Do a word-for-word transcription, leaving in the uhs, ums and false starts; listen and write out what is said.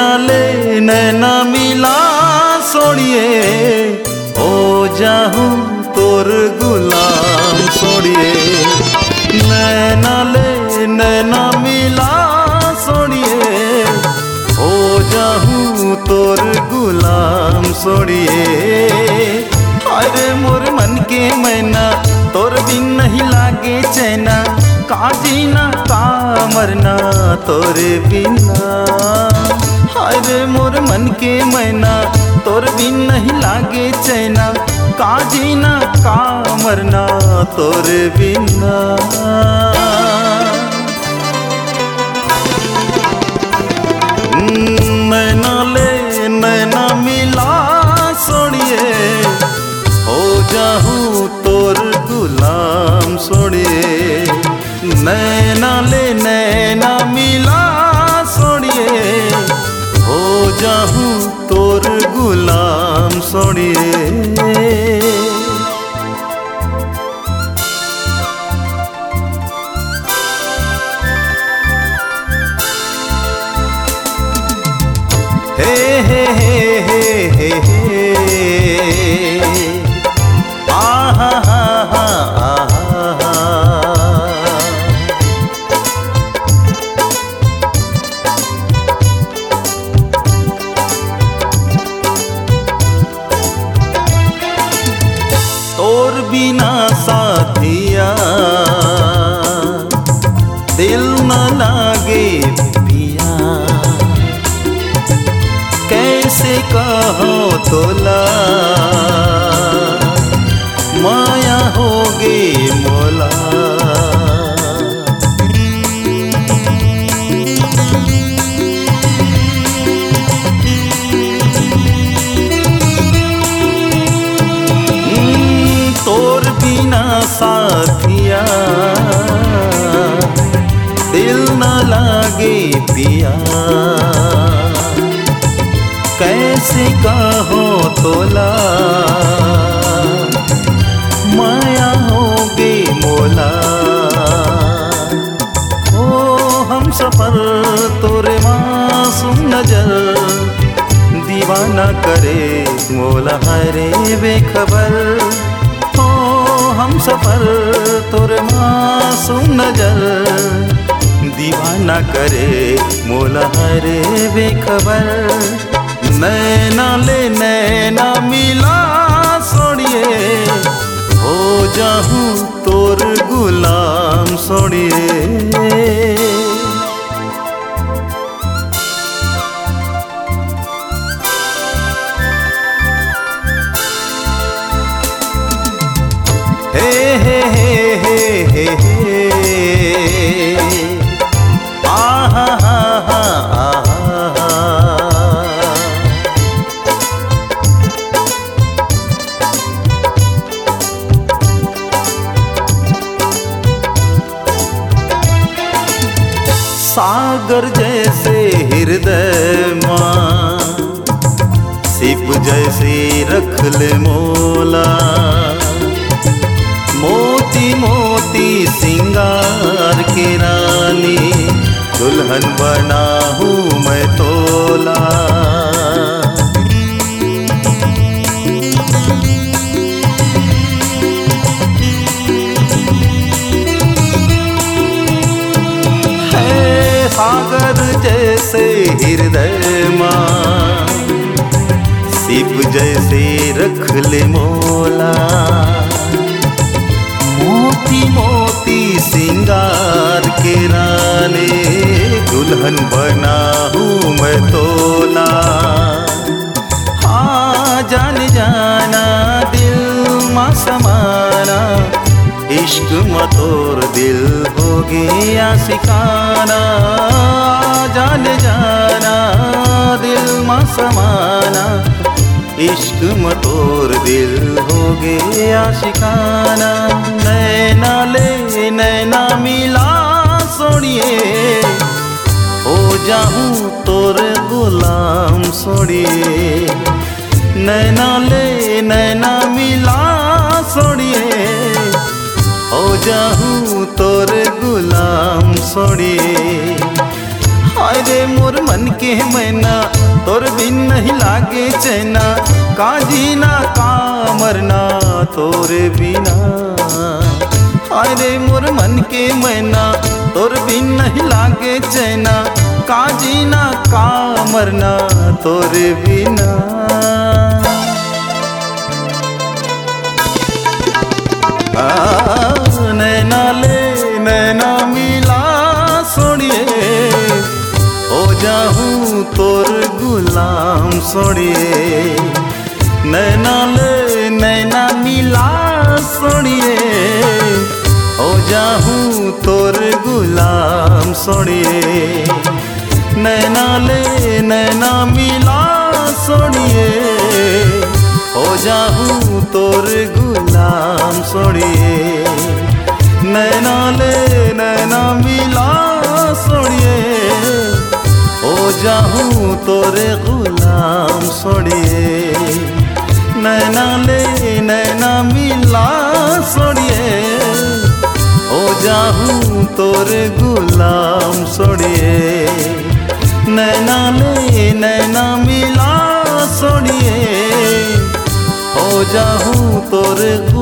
नैना ले नैना मिला सोड़िए, हो जाहूँ तोर गुलाम सोड़िए। नैना ले नैना मिला सोड़िए, हो जाहूँ तोर गुलाम सोड़िए। अरे मोर मन के मैना तोर बिन नहीं लागे चैना, का जीना का मरना तोरे बिना। अरे मोर मन के मैना तोर बिन नहीं लागे चैना, का जीना का मरना तोरे बिना। नैना ले नैना मिला सोड़िए, हो जाहूँ तोर गुलाम सोड़िए। नैना ले नैना मिला सोड़िए, हो जाहूँ तोर गुलाम सोड़िए। हे हे हे हे हे हे आहा हा हा आहा। तोर बिना साथिया दिल न लागे पिया, कैसे कहो तोला माया होगे मोला। तोर बिना साथिया दिल न लागे पिया, कैसे कहो तोला माया होगे मोला। ओ हम सफर तोरे मासूम नजर, दीवाना करे मोला हरे बेखबर। ओ हम सफर तोरे मासूम नजर, दीवाना करे मोला हरे बेखबर। नैना ले नैना मिला सोड़िए, हो जाहूँ तोर गुलाम सोड़िए। हे हे हे हे हे हे आहा हा हा आहा। सागर जैसे हृदय माँ, सिप जैसे रख ले मोला। मोती मोती सिंगार के रानी, दुल्हन बना हूँ मैं तोला। है सागर जैसे हृदय माँ, सिप जैसे रख ले मोला। मोती मोती सिंगार के रानी, दुल्हन बना हूँ मैं तोला। हाँ जान जाना दिल मा समाना, इश्क मतोर दिल हो गया सिकाना। जान जाना दिल मा समाना, इश्क मतोर दिल हो गया शिकाना। नैना ले नैना मिला सोड़िए, हो जाहूँ तोर गुलाम सोड़िए। नैना ले नैना मिला सोड़िए, हो जाहूँ तोर गुलाम सोड़िए। हाय रे मोर मन के मैना तोर बिन नहीं लागे चैना, काजी ना का मरना तोरे बिना। अरे मोर मन के मैना तोर बिन नहीं लागे चैना, काजी ना का मरना तोरे बिना। नैना ले नैना मिला सोनिए, हो जाऊं तोर गुलाम सोनिए। नैना ले नैना मिला सोनिए, हो जाऊं तोर गुलाम सोनिए। नैना ले नैना मिला सोनिए, हो जाऊं तोर गुलाम सोनिए। नैना ले नैना मिला सोनिए, हो जाऊं तोर गुलाम सोनिए। नैना ले नैना मिला सोनिए, हो जाऊं तोर गुलाम सोनिए। नैना ले नैना मिला सोनिए, हो जाऊं तोर